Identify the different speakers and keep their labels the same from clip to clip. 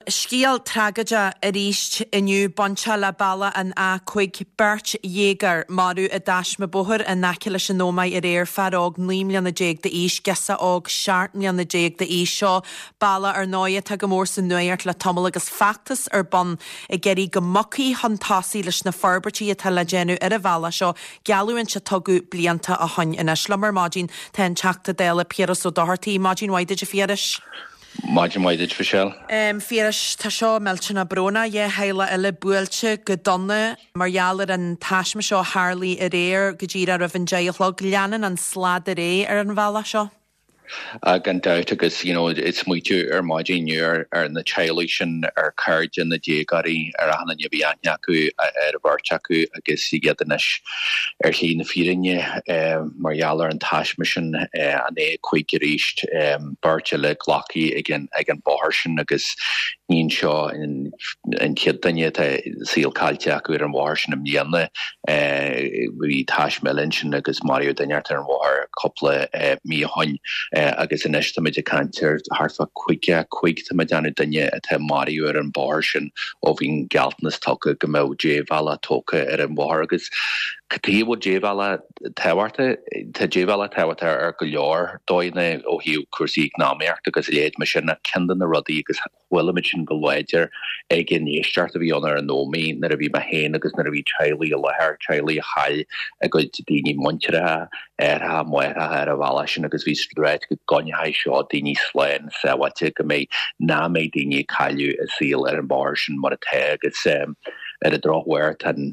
Speaker 1: Scial tragaide a ríist inniu bonse le balla an a chuig Bert Jäger marú a dasma bohar a naciile sin nómaid a réir fearóg 9 na déag de ís gesa og 7 na déag de ís seo balla ar 9 tag mór san nuirt le tomol agus factas ar bon I geirí go mocaí hantásaí leis na farbertí a tal genú ar a bhela seo gealúin se tugu blianta a hain ina slumar mágin ten teachta déla Pieras ó dohartaí mágin waide a fieris.
Speaker 2: Mágin waide Michelle.
Speaker 1: Fieris tá seo meltena brona je heile eile builte go donna margheallar an taisme seo Harley a réir go ddíra a bhan déalog leanan an slad a ré ar an bhela seo.
Speaker 2: Gan doubt agus, it's muitu mágin ar na chailishin ar card in the diagari ar hana nyabianyaku ar barchaku agus sigadanesh ar hí na firinne margheallar an taismission an quickericht barchele glaki again boharshin agus nín seo in kidanne síl calteach ar an bharshin am níanne vi taismelinsin agus Mario Daniart ar an bhar couple mí hain agus in estimate cancer harfa quick to madana danye at Mario ar an bharshin ó hín galtnas tucha go mó J-Vala tucha ar an bhar agus Catíbo J-Vala tewarte ar go leor dóine ó hiú cuasaí gnámeart agus léad me sin na kendan na rudaí agus bhfuil sin go leidir ag in éisteart a bhí an ar an nóí nar a bhí ma héin agus nar a bhí teilí a lethir teilí a hail a go daoine muintere ar ha muire ar a bhela sin agus bhí réid go gonnehaid seo daoine sléin sehhaite go mé ná mé daoine caiú a síl ar an bhar sin mar a te agus ar a drochhhair tan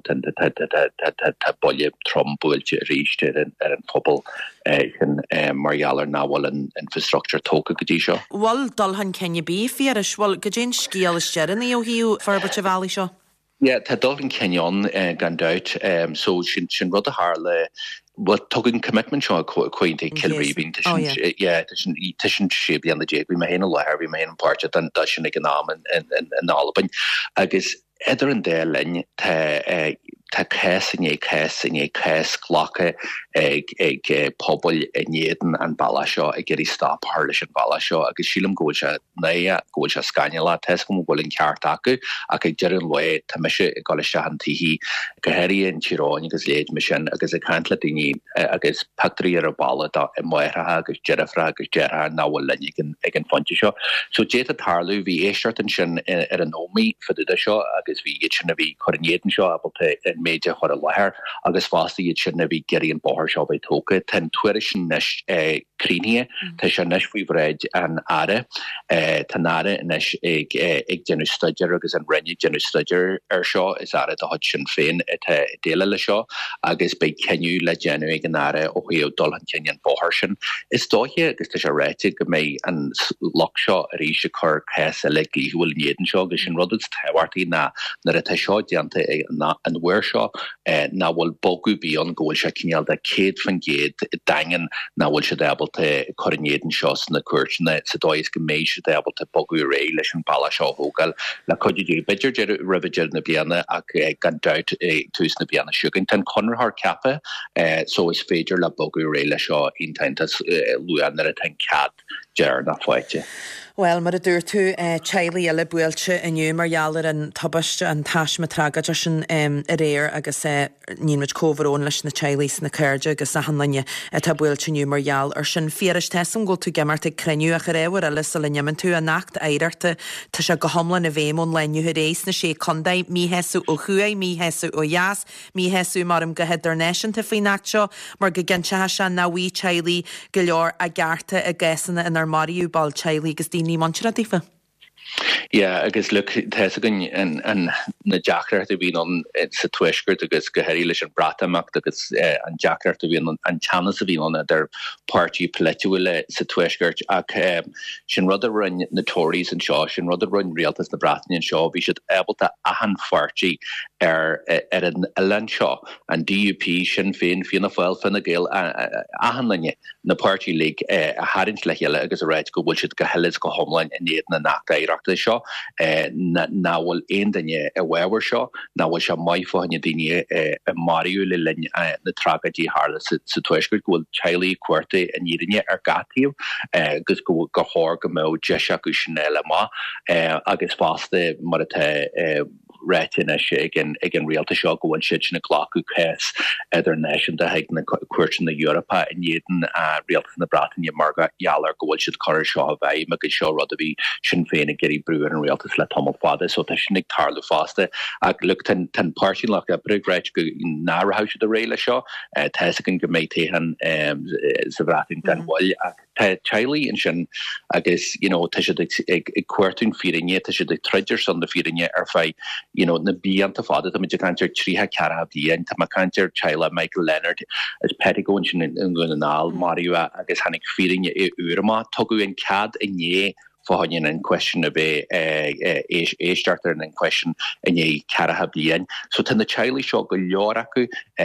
Speaker 2: bolle trombuilte ríiste ar an pobl margheallar náhfuil an infrastructure tóca go dtí seo.
Speaker 1: Bhil dul han cenne bí fieris bhil go dtí scíal is dearan í ó hiú Farberte Valley seo?
Speaker 2: Yeah, tá dul an Kenyon gan doubt so sin rud a hále wat tuggin commitment seo quainte Kilreebing tishin shape an the jig we may in a lair we may in part dan dashin ag an an Alban agus Eder an dé linn tá cés clocha ag pobl inéan an balla seo ag geirí stop harlis an balla seo agus sílam ggóil se scainela tes go bhfuil an ceart acu ag ag dear an le tá meise i gáile se an tihí go heirí an tíráin agus léad me sin agus ag cantla daoine agus pactrí ar a balla i muirethe agus dearafra agus deartha náhfuil linn ag an fonte seo. So dé a tarlú bhí éisteart an sin ar an nóí fadida seo agus bhí iad sin a bhí choirnéan seo abalta in méide chuir a lethir agus fásta iad sin a bhí geirí an bóthir seo bheith tóca ten tuaire sin nes críne tá se nes faoi bhreid an ara tá nára nes ag genú studiar agus an renne genú studiar ar seo is ara a hod sin féin déile le seo agus be ceniu le genú ag an ara ó chuo dul an cean bóthir sin. Is dóthe agus tá se réite go mé an loch seo a rí se chur cés le glíhfuil néan seo agus sin rud tehairtaí nar a tá seo deanta an bhuair seo ná bhfuil bogu bí an ggóil se cineal de céad fan géad dagan ná bhfuil se débalta choirnéan seo na cuairtena sa dóis go méid se débalta bogu ré leis an balla seo hógal le chuidir beidir de rividir na bliana ach gan doubt tús na bliana siúgan tan conrthar ceapa so is féidir le bogu ré le seo intaintas luan ar a tan cad dear na foiite.
Speaker 1: Well, mar a dúir tú teilí eile builte inniu margheallar an tabaiste an taisme tragaide sin a réir agus nímuid cóharón leis na teilís na cairde agus a hanlanne tá builte inniu margheall ar sin fieris tesam go tú gemart ag creniu a réhar a lis a leneman tú a nacht éidirta tá se go homlan a bhémón leniu a rééis na sé condaid míheú ó chuaid míheú ó jaas míheú mar am go heidir neisian ta faoi nacht seo mar go gintse se náhí teilí go leor a garta a gaisanna in ar Mariú ball teilí agus ní mantra difa.
Speaker 2: Yeah, agus look tesagan an na Jackart a bhín an sa tuisgurt agus go heirí leis an bratamach agus an Jackart a bhín an chanas a bhín an idir party polituile sa tuisgurt ach sin rud a run na Tories an seo sin rud a run rialtas na Bratainine an seo bhí siad ébalta ahan fartí ar an elan seo an DUP sin féin fianna fáil fanna géal ahan linne na Party League a hadint le heile agus a réid go bhfuil siad go heiles go homlainn in éad na nachta éireachta seo seo náhfuil aon daine a bhhar seo náhfuil se maifuhanne daine Mario le linn na tragadí hála sa tuisgur gohfuil Charlie cuairta a nírinne ar gatíomh gus go thór go mó deise go sinnéile má agus fásta mar réitina ag an rialta seo gohfuil siid sin na ghlacu cés idir nation de heag na cuairtin na Europa in éan a rialtas na Bretagne marga jalar gohfuil siid choir seo a bheith me go seo rud a bhí sin féin a geirí breúir an rialtas le tomol fada so tá sin ag tarlú fásta ag lu tan páirtin le a brigréit go nárathise a réile seo teise an go méid téhan sa bhratin gan bhil Charlie in sin agus te ag cuairtún fírinne te ag treidir son na fírinne ar fei na bíanta fada am cantir tríthe ceartha bíon tá cantir Chile Michael Leonard is pedigón sin in gúnaál Mario agus hanig fírinne é uama tugu in cad inné fáin in question a bit éistartar in question in ceartha blian so tan na Charlie seo go leor acu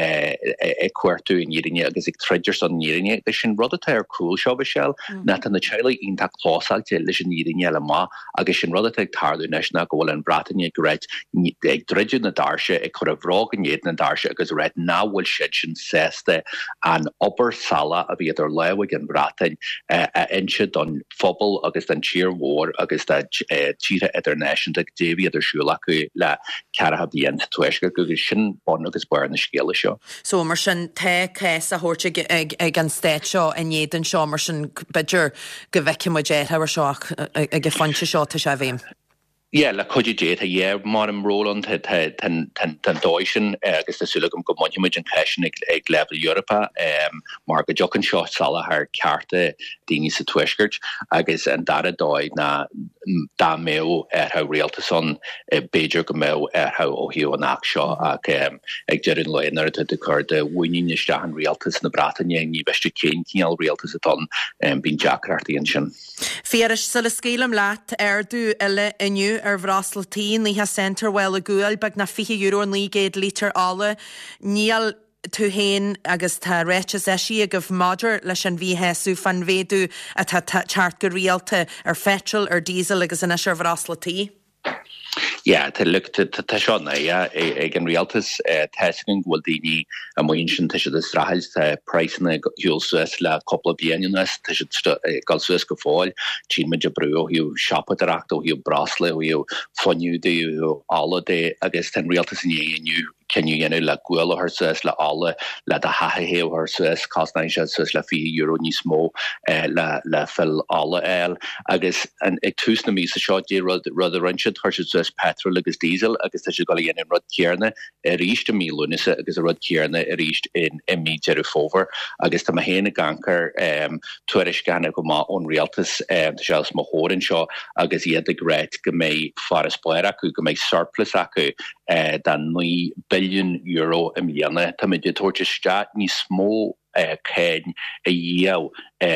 Speaker 2: cuairtú in nírinne agus ag treidir son nírinne gus sin rud atá ar cruúil seo bhil na tan na Charlie ionta chlósáilte leis an nírinne le má agus sin rud ag tarlú neis na go bhfuil an Bretagne greid ag dreidir na darse ag chur a bhrág an éad na darse agus réid náhfuil siid sin sésta an obair sala a bhí idir lehaig an Bretagne inse don phobal agus den tír war agus tíre international ag déhí idirsúla acu le ceartha blian tuisgur go sin bon agus bar na scéala seo.
Speaker 1: So mar sin te cés a thuirte ag an stéit seo a néan seo mar sin beidir go bheice mu détha ar seach ag go fante seo tá sé bhím.
Speaker 2: Yeah, le chuide dé mar an Roland tan dóisisin agus tásúlagam go monument an ceisisin ag level Europa mar go jocan seo sala ar cearta daoine sa tuisgurt agus an dara dóid na dá méo ha réalta son Beiidir go mé ha ó hiú an ach seo ag dearan leonar de chur de bhuiine an réaltas na Bretagne ní beste céin cíal réaltas atá bín Jackreachtaí an sin.
Speaker 1: Fiaris sa le scélam leat dú eile inniu ar bhrastaltí ní ha center well a gúil bag na €50 an lígéad lítar ála níl tú héin agus tá réites eisi a goh maidir leis an bhíhéú fan bhéadú a tá teart go rialta ar fetril ar diesel agus in ar bhrastaltí.
Speaker 2: Yeah, te lukte te seo ag an rialtas teiscin bhfuil daoine a muon sin te de strahils te preisna hiúil Suez le coppla bliananas te gal Suez go fáil tí meid a brú hiú siapatarach ó hiú brasle ó hiú foniuú hiú alla dé agus ten rialtas in éaniu Kenny yenu le gwelo her Suez le alle le da hahe her Suez cosnaisha Suez le €50 ní smó le fill alle el agus an ag tús na mí sa seo dé rud a rinsead thuir Suez petrol agus diesel agus tá go dhéana rud cearna a ríist a mílúnise agus a rud cearna a ríist in mí Jerufóver agus tá héna gankar tuairis ganna go má ón rialtas se má hórin seo agus iad a gréit go mé far spléir acu go mé surplus acu dan €9 billion a mhéana tá mé tuairte staat ní smó céin a dhéh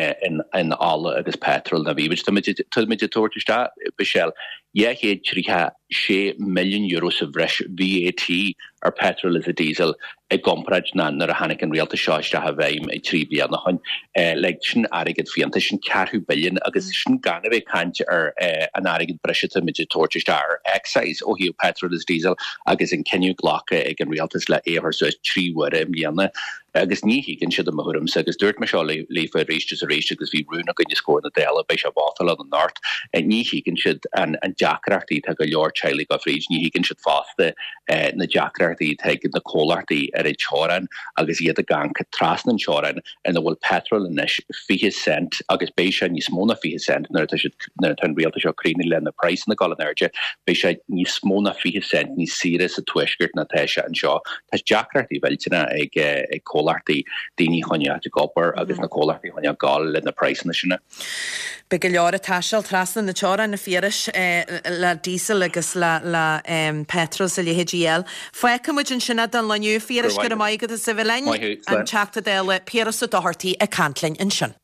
Speaker 2: in alla agus petrol na bhíbit tá mé tuairte staat bishel héad tríthe €6 million sa bhreis VAT ar petrol is a diesel ag gompraid na nar a hanig an rialta seáiste a bheim ag 3 bliana chuin le sin aigid fianta sin 4 billion agus sin gan bheith cante ar an aigid breisite mid tuairte ar excise ó hiú petrol is diesel agus in ceniu ghlacha ag an rialtas le éhar so 3 bliana agus ní hígann siad a mahúm agus dúirt me seo léfa réistes a réiste agus bhí rúna gonne scóir na déile bei se bátal an nát ní hígann siad an Jackreachtaí te go leor Charlie go fríd ní hígann siad fásta na Jackreachtaí te na cólartaí ar teran agus iad a gang trasnan teran an bhfuil petrol in 50 cent agus bei se ní smóna 50 cent nar tan réalta seo críine le na price na galanirge bei se ní smóna 50 cent ní sire sa tuisgurt na teise an seo Tá Jackreachtaí bhiltena ag cólartaí daoine chuine a gopur agus na cólartaí chuine gáil le na price na sinna.
Speaker 1: Be go leor a taiseal trasna na teran na fiaris le diesel agus le petrol sa LHGL. Foicha muid an sinna an leniu fiaris go maigad a sa bhlein an teachta déile Pieras a dohartaí a cantlainn in sin.